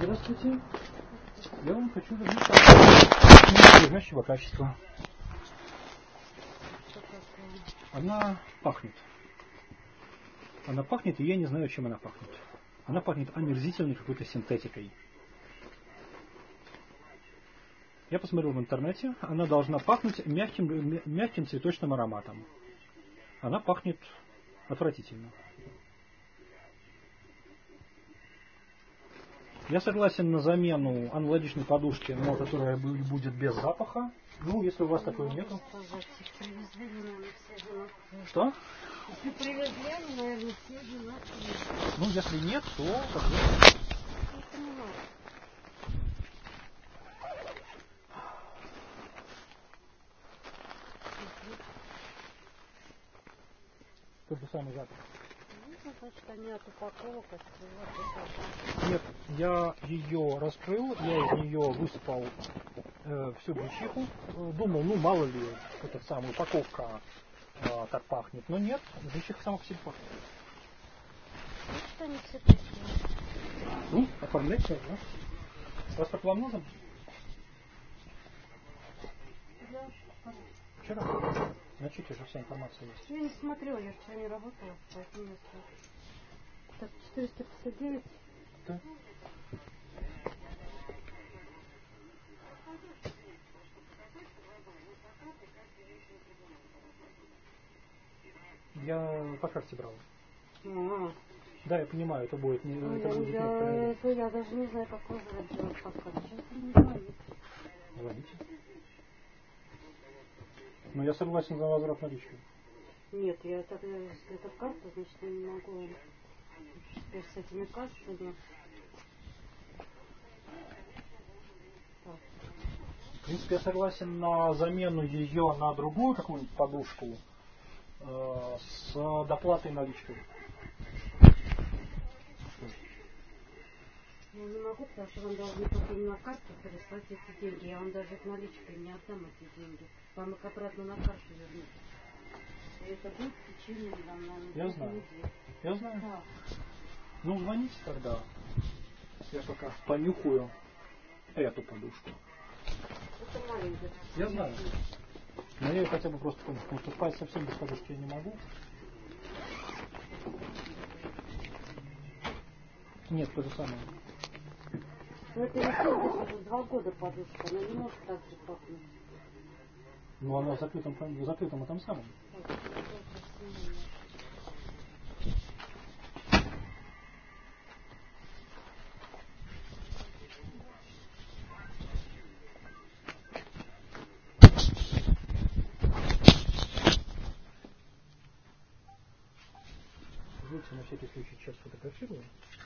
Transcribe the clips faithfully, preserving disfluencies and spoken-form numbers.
Здравствуйте. Я вам хочу вернуть надлежащего качества. Она пахнет. Она пахнет, и я не знаю, чем она пахнет. Она пахнет омерзительной какой-то синтетикой. Я посмотрел в интернете, она должна пахнуть мягким, мягким цветочным ароматом. Она пахнет отвратительно. Я согласен на замену аналогичной подушки, но которая будет без запаха. Ну, если у вас такой нету. Что? Если привезли, они, наверное, все одинаковые. Ну, если нет, то... Не понимаю. Тот же самый запах. Ну, значит, они от упаковок открыла. Нет, я ее раскрыл, я из нее высыпал э, всю гречиху. Думал, ну мало ли, эта самая упаковка э, так пахнет. Но нет, гречиха сама по себе пахнет. Значит, они все такие. Ну, оформляйте, да? Паспорт вам нужен? Да. Вчера. Значит, уже вся информация есть. Я не смотрела, я вчера не работала, поэтому я стала. Так, четыреста пятьдесят девять. Да. Я по карте брал. А-а-а. Да, я понимаю, это будет не... Ну, это я, будет я, не это, я даже не знаю, как выбрать делать по карте. Сейчас не звонит. Звоните. Но я согласен за возврат налички. Нет, я так, если это карта, значит, я не могу. Теперь с этими кассами. Так. В принципе, я согласен на замену ее на другую какую-нибудь подушку э, с доплатой наличкой. Я не могу, потому что вам должны потом на карту переслать эти деньги. Я вам даже наличкой не отдам эти деньги. Вам их обратно на карту вернут. И это будет в течение, там, наверное, Я знаю. недели. Я знаю. Да. Ну, звоните тогда. Я пока понюхаю эту подушку. Это маленькая. Я знаю. Но я ее хотя бы просто понюхаю, потому что спать совсем без подушки я не могу. Нет, то же самое. Но это не то, уже два года подушка. Она не может так же пахнуть. Ну, она в закрытом, в закрытом этом самом. Так, Жутко, на всякий случай сейчас фотографирую.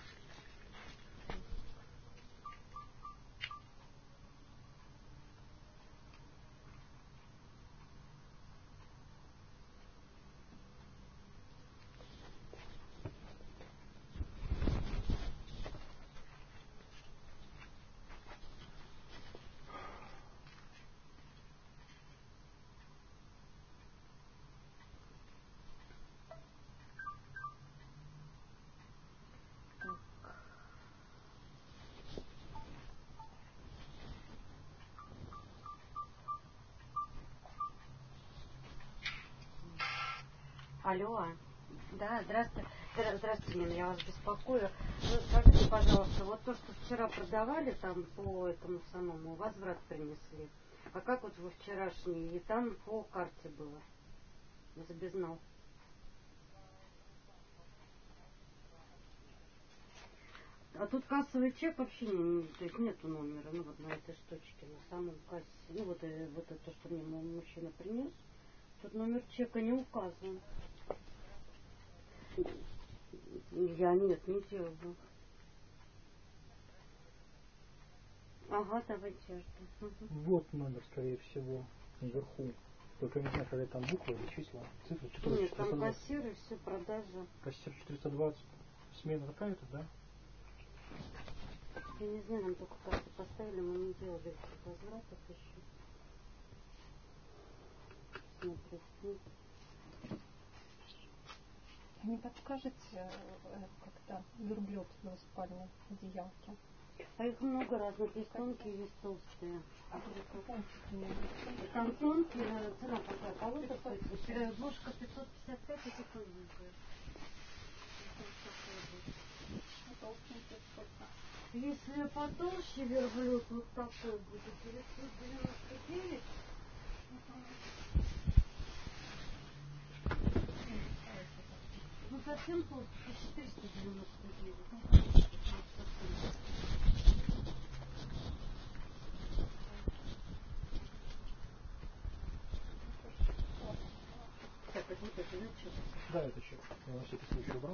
Алло. Да, здравствуйте. Здравствуйте, Нина, я вас беспокою. Ну, скажите, пожалуйста, вот то, что вчера продавали там по этому самому, возврат принесли. А как вот вы вчерашний? И там по карте было. Забезнал. А тут кассовый чек вообще не, то есть нету номера, ну вот на этой штучке, на самом кассе. Ну вот, и, вот это, то, что мне мужчина принес. Тут номер чека не указан. Я нет, не делала. Ага, давайте я жду. Вот номер, скорее всего, наверху. Только не знаю, когда там буквы или числа. Цифры четыреста, Нет, там четыреста двадцать. кассир и все, продажа. Кассир четыреста двадцать. Смена такая-то, да? Я не знаю, нам только карту поставили, мы не делали возвратов еще. Смотрите. Не подскажете, когда верблюд на спальне одеялке? А их много разных, есть тонкие, есть толстые. А где тонкие не есть? Там тонкие, цена какая? Полутора стоит. Ложка пятьсот пятьдесят пять, это тоненькая. Если потолще верблюд, вот такой будет, девятьсот девяносто девять. Ну совсем толстый, четыреста девяносто девять. Так, это вот это, ну что? Да, это чек. Я на всякий случай убрал.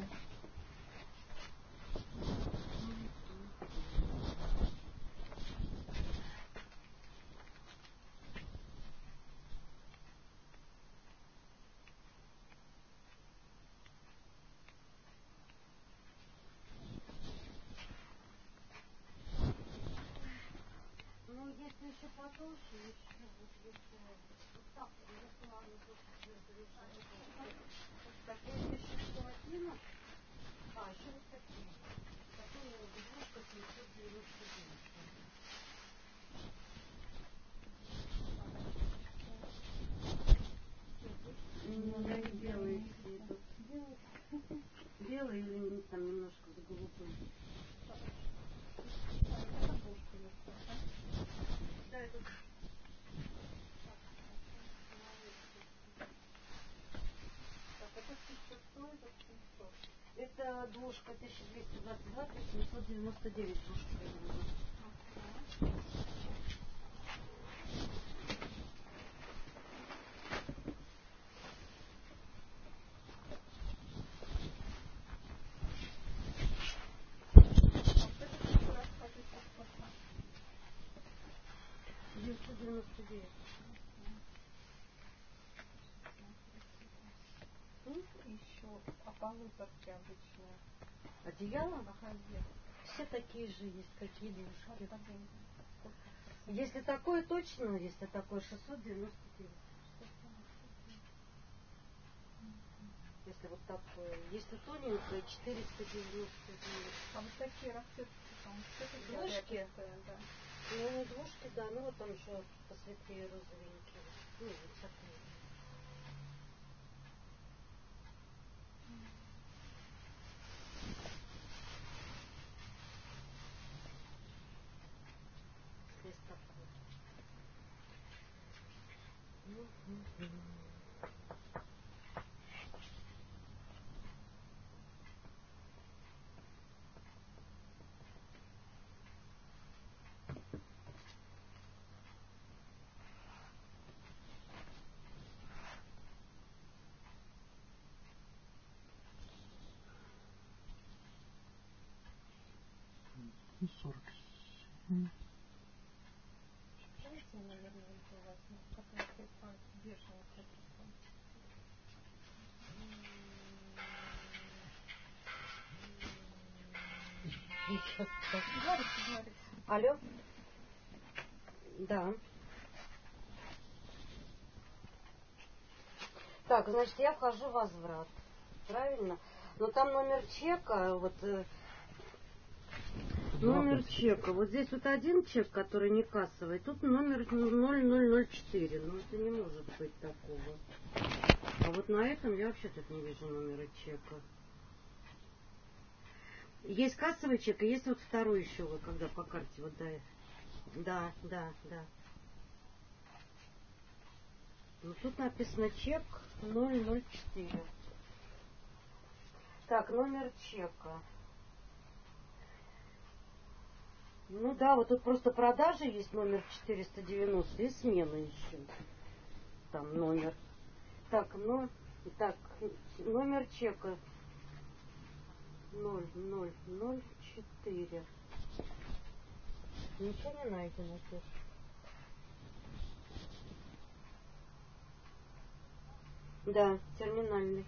Ну, если еще потолще, еще вот если вот так, если ладно, то так, если шестьсот одиннадцать, а, еще вот такие. Такие двушка семьсот девяносто девять. Ну, и белые все идут. Белые или там немножко с голубым. Да, это... Это двушка тысяча двести двадцать два, семьсот девяносто девять двушка. девятьсот девяносто девять. Еще а полуторки обычные. Одеяло? Ага, где? Все такие же есть, какие двушки. Если такое точно, если такое шестьсот девяносто девять. Если вот такое. Если тоненькое, четыреста девяносто девять. А вот такие расцветки там Двушки? Да. Ну, не двушки, да, ну вот там еще посветлее розовенькие. Ну, вот такие. Здесь такой. сорок. Знаете, наверное, у вас, который бежевый такой. Говорите, говорите. Алло? Да. Так, значит, я вхожу в возврат. Правильно? Но там номер чека, вот э, номер чека. Вот здесь вот один чек, который не кассовый, тут номер ноль ноль ноль четыре. Ну, это не может быть такого. А вот на этом я вообще тут не вижу номера чека. Есть кассовый чек, и есть вот второй еще, вот когда по карте вот да. Да, да, да. Ну, тут написано чек ноль ноль четыре. Так, номер чека. Ну да, вот тут просто продажи есть номер четыреста девяносто и смена еще. Там номер. Так, ну, так, номер чека ноль ноль ноль четыре. Ничего не найдено тут. Да, терминальный.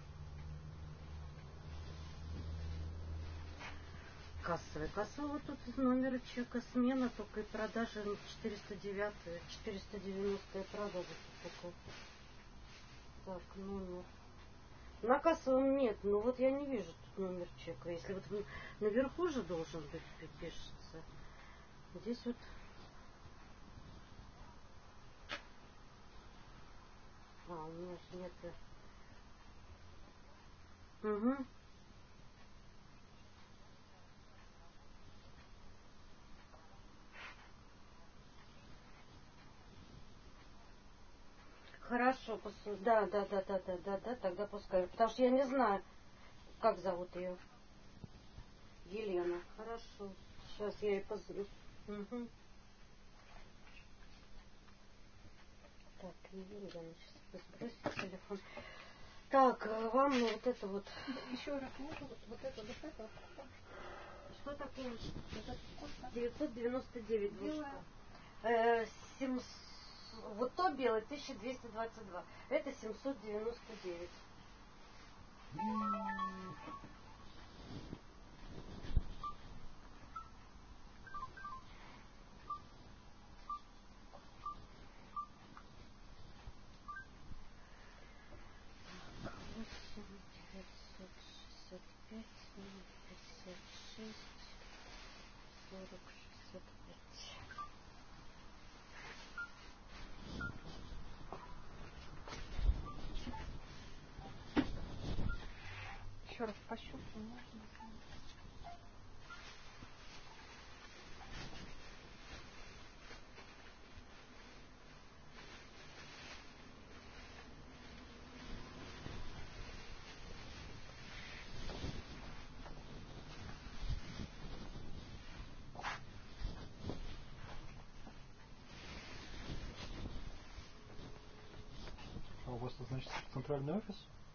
Кассовый. Кассовый вот тут из номера чека смена, только и продажа четыреста девять, четыреста девяносто продажа только. Так, номер. На кассовом нет, ну вот я не вижу тут номер чека. Если вот наверху же должен быть, пишется. Здесь вот а, у меня же нет. Угу. Хорошо, пускай. Да, да, да, да, да, да, да, тогда пускай. Потому что я не знаю, как зовут ее. Елена. Хорошо. Сейчас я ей позвоню. Угу. Так, Елена, сейчас сбросить телефон. Так, вам ну, вот это вот. Еще раз можно вот, вот это, вот это. Что такое? Вот это сколько? девятьсот девяносто девять. Белая. Э, семь... Вот то белое тысяча двести двадцать два. Это семьсот девяносто девять. восемь девятьсот шестьдесят пять пятьдесят шесть сорок шестьдесят пять. Еще раз пощупаю, можно? А у вас, значит, центральный офис?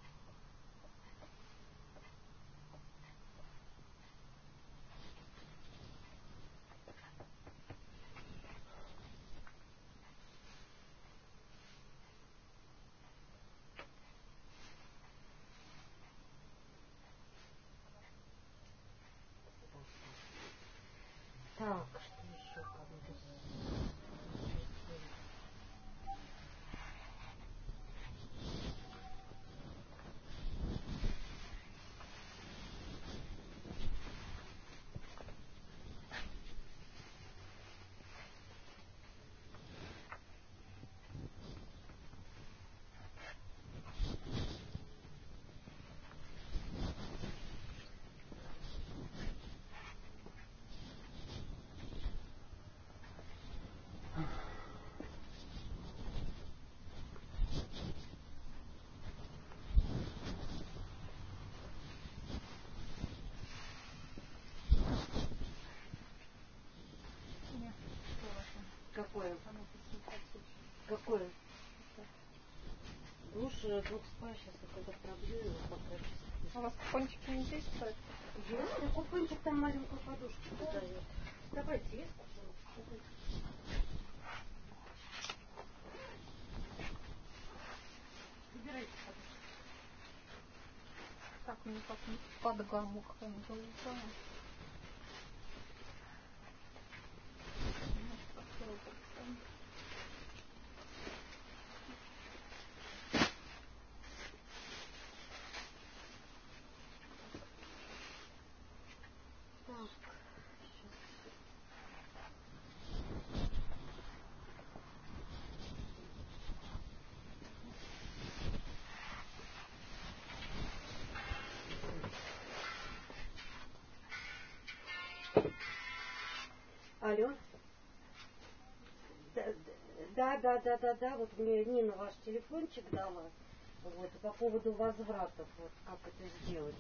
Так, что еще кому-то? Нет, что у вас там? Какое? Оно пятьдесят. Какое? Лучше двух спа, сейчас я когда пробью его пока. А у вас купончики не действуют? Есть, купончик там маленькую подушку дает. Давайте, есть купончик? Выбирайте подушку. Так, мне как под гамму какую-нибудь улетаю. Так, алло. Да, да, да, да, да. Вот мне Нина ваш телефончик дала. Вот, по поводу возвратов, вот как это сделать.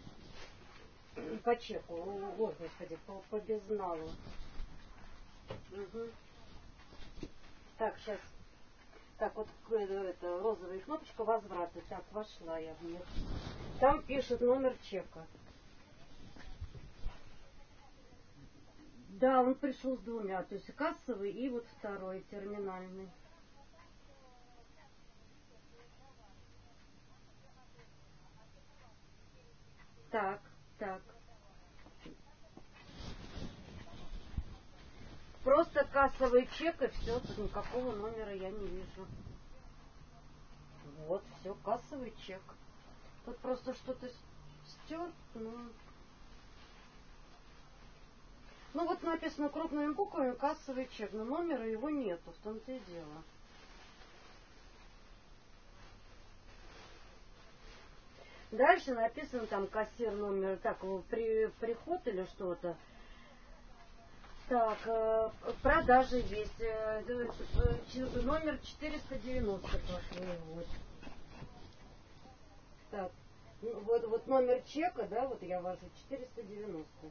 По чеку, о, господи, по, по безналу. Угу. Так, сейчас. Так, вот это, розовая кнопочка возврата. Так, вошла я в нее. Там пишет номер чека. Да, он пришел с двумя, то есть кассовый и вот второй терминальный. Так, так. Просто кассовый чек и все, тут никакого номера я не вижу. Вот, все, кассовый чек. Тут просто что-то стер, ну... Ну вот написано крупными буквами кассовый чек, но номера его нету, в том-то и дело. Дальше написано там кассир номер, так, при, приход или что-то. Так, э, продажи есть. Э, э, номер четыреста девяносто пошли. Вот. Так, ну, вот, вот номер чека, да, вот я ввожу четыреста девяносто.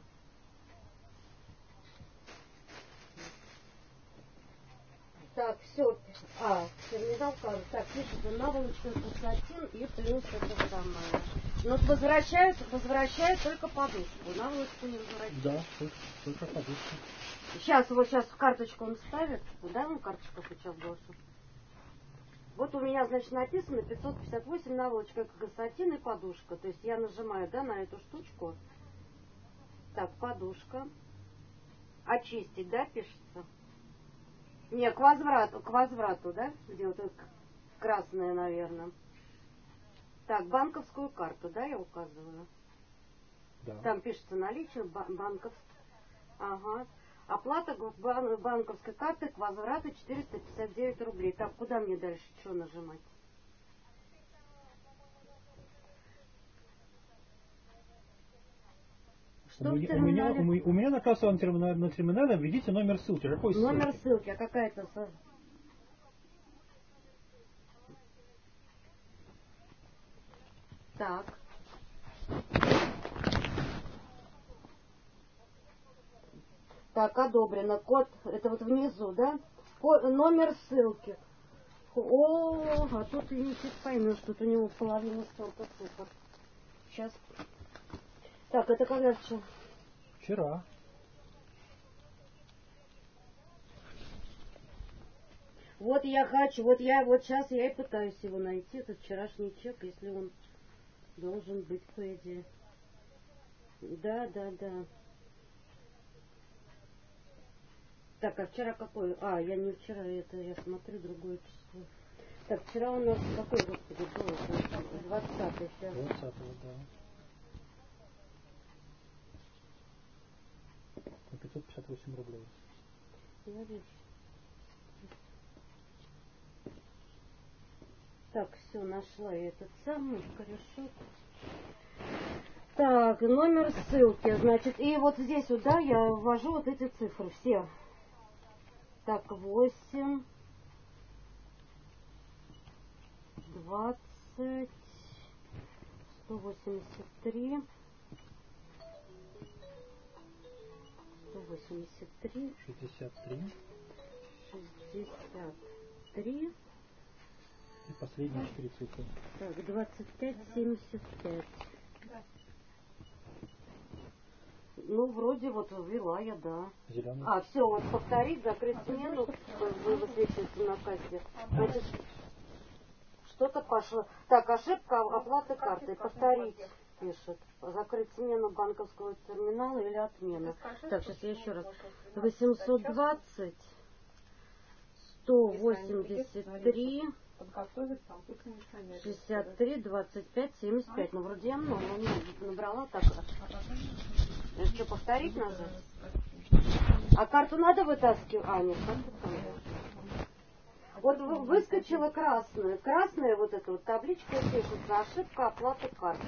Так, все. А, терминал карты. Так, пишется наволочка пассатин и плюс это самое. Но возвращают, возвращают только подушку. Наволочку не возвращают. Да, только, только подушка. Сейчас, вот сейчас карточку он ставит. Да, он карточку сейчас брошу. Вот у меня, значит, написано пятьсот пятьдесят восемь наволочка пассатин и подушка. То есть я нажимаю, да, на эту штучку. Так, подушка. Очистить, да, пишется? Не, к возврату, к возврату, да? Где вот это красное, наверное. Так, банковскую карту, да, я указываю? Да. Там пишется наличие банковского. Ага. Оплата бан банковской карты к возврату четыреста пятьдесят девять рублей. Так, куда мне дальше что нажимать? Что у, меня, у, меня, у, меня, у меня на кассовом терминале, на терминале введите номер ссылки. Какой ссылки? Номер ссылки, а какая-то... Так. Так, одобрено. Код, это вот внизу, да? Код, номер ссылки. О, а тут и не поймешь, тут у него половина столько цифр. Сейчас. Так, это когда что? Вчера. Вот я хочу, вот я вот сейчас я и пытаюсь его найти, этот вчерашний чек, если он должен быть, по идее. Да, да, да. Так, а вчера какой? А, я не вчера, это я смотрю другое число. Так, вчера у нас какой, господи, был? двадцатый сейчас. двадцатого, да. На пятьсот пятьдесят восемь рублей. Я вижу. Так, все, нашла я этот самый корешок. Так, номер ссылки, значит, и вот здесь вот, да, я ввожу вот эти цифры все. Так, восемь, двадцать, сто восемьдесят три, сто восемьдесят три, шестьдесят три. шестьдесят три. И последние четыре цифры. Так, двадцать пять, семьдесят пять. Ну, вроде вот ввела я, да. Зеленый. А, все, вот повторить, закрыть смену, вы высвечиваете на кассе. Значит, что-то пошло. Так, ошибка оплаты карты. Повторить, пишет. Закрыть смену банковского терминала или отмена. Так, сейчас я еще раз. восемьсот двадцать, сто восемьдесят три, шестьдесят три, двадцать пять, семьдесят пять. Ну, вроде я много набрала так. Что, повторить надо? А карту надо вытаскивать? А, нет, карту там. Вот выскочила красная. Красная вот эта вот табличка пишется. Ошибка оплаты карты.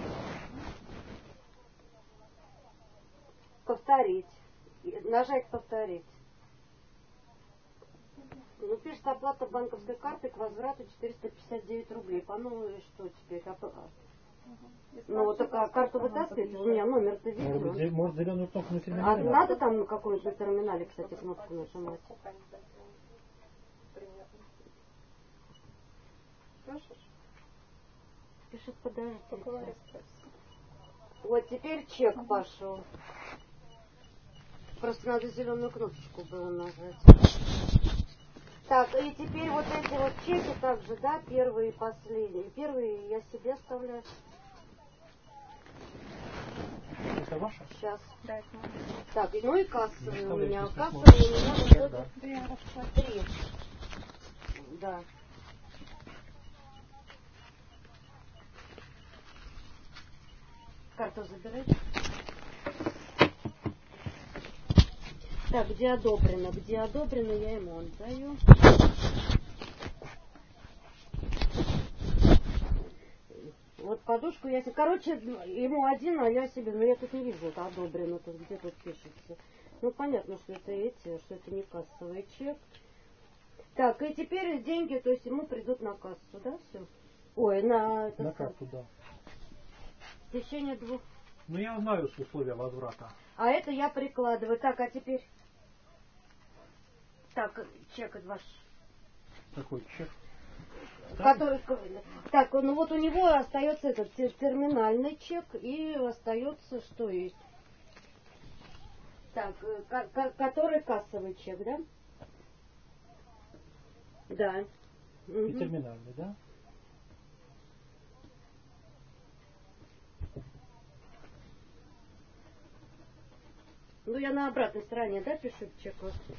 Повторить. Нажать повторить. Ну, пишет оплата банковской карты к возврату четыреста пятьдесят девять рублей. По-моему, и что теперь? Ну, вот такая карту вытаскивать, у меня номер-то видно. Может, быть, может зеленую кнопку на терминале? А надо там какую-нибудь на терминале, кстати, кнопку нажимать? Пишет, подожди. Вот теперь чек пошел. Просто надо зеленую кнопочку было нажать. Так, и теперь вот эти вот чеки также, да, первые и последние. Первые я себе оставляю. Это ваша? Сейчас. Да, это моя. Так, ну и кассовые у меня. Оставляйте, Кассовые у меня выходят Да. Да, я расскажу. три. Да. Карту забирайте. Так, где одобрено? Где одобрено, я ему отдаю. Вот подушку я себе... Короче, ему один, а я себе... Ну, я тут не вижу, это одобрено. Тут где тут пишется. Ну, понятно, что это эти, что это не кассовый чек. Так, и теперь деньги, то есть ему придут на кассу, да, все? Ой, на... Это На сам. карту, да. В течение двух... Ну, я знаю условия возврата. А это я прикладываю. Так, а теперь... Так, чек от ваш. Какой чек? Который... Так, ну вот у него остается этот терминальный чек и остается что есть. Так, который кассовый чек, да? Да. И Угу. терминальный, да? Ну, я на обратной стороне, да, пишу чек?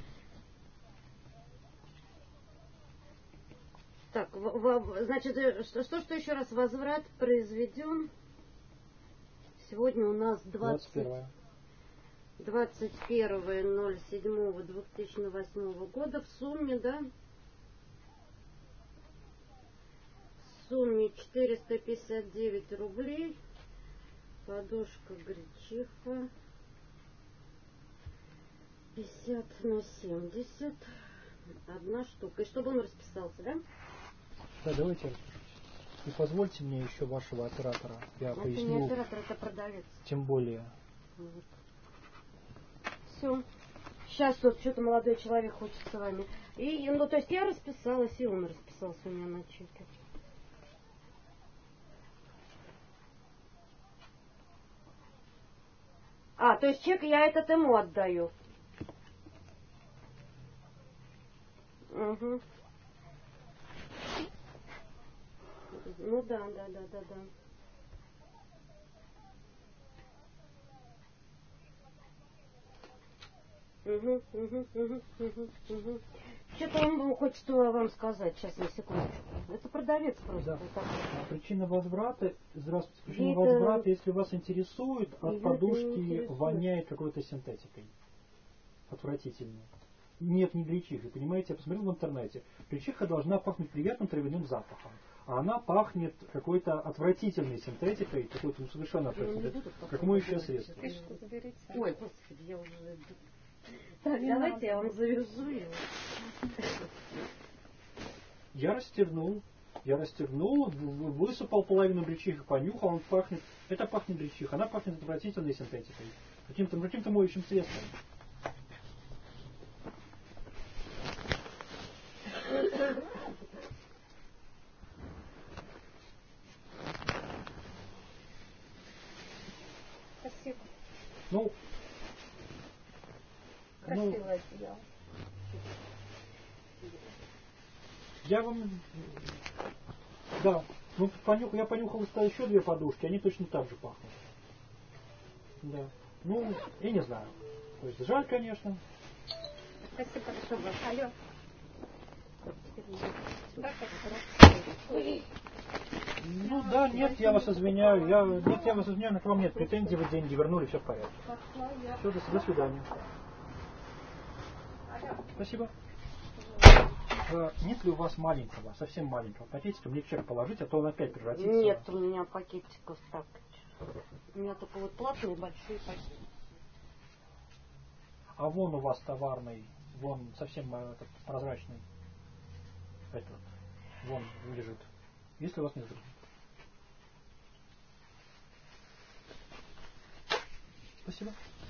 Так, в, в, значит, что, что, что еще раз? Возврат произведен. Сегодня у нас двадцать двадцать первое ноль седьмое две тысячи восьмого года в сумме, да? В сумме четыреста пятьдесят девять рублей. Подушка гречиха. пятьдесят на семьдесят. Одна штука. И чтобы он расписался, да? Да, давайте распишитесь. И позвольте мне еще вашего оператора. Я Это поясню. не оператор, это продавец. Тем более. Вот. Все. Сейчас тут что-то молодой человек хочет с вами. И, ну, то есть я расписалась, и он расписался у меня на чеке. А, то есть чек я этот ему отдаю. Угу. Ну да, да, да, да, да. Угу, угу, угу, угу, угу. Что-то он хочет вам сказать. Сейчас, на секундочку. Это продавец просто. Да. Так. А причина возврата, здравствуйте, причина Это- возврата, если вас интересует, Её от это не подушки интересует. воняет какой-то синтетикой. Отвратительно. Нет, не гречиха, понимаете, я посмотрел в интернете. Гречиха должна пахнуть приятным травяным запахом. А она пахнет какой-то отвратительной синтетикой, какой-то ну, совершенно Ну, не отвратительной, буду пока как моющее говорить. средство. Фишку заберите. Ой, господи, я уже... Так, Не давайте надо. я вам завяжу его. Я расстегнул, я расстегнул, в- высыпал половину гречихи, понюхал, он пахнет, это пахнет гречиха, она пахнет отвратительной синтетикой, каким-то каким-то моющим средством. Спасибо. Ну, ну, Красивое одеяло. я вам, да, ну понюх, я понюхал еще две подушки, они точно так же пахнут. Да. Ну, я не знаю. То есть жаль, конечно. Спасибо большое. Алло. Да, как хорошо. Ну да, нет, я вас извиняю. Я, нет, я вас извиняю, но к вам нет претензий, вы деньги вернули, все в порядке. Пошла я. Все, до, до свидания. Спасибо. Э, Нет ли у вас маленького, совсем маленького пакетика, мне в чек положить, а то он опять превратится. Нет у меня пакетиков так. У меня только вот платные большие пакеты. А вон у вас товарный, вон совсем э, этот, прозрачный. Этот, вон лежит. Если у вас нет других. Спасибо.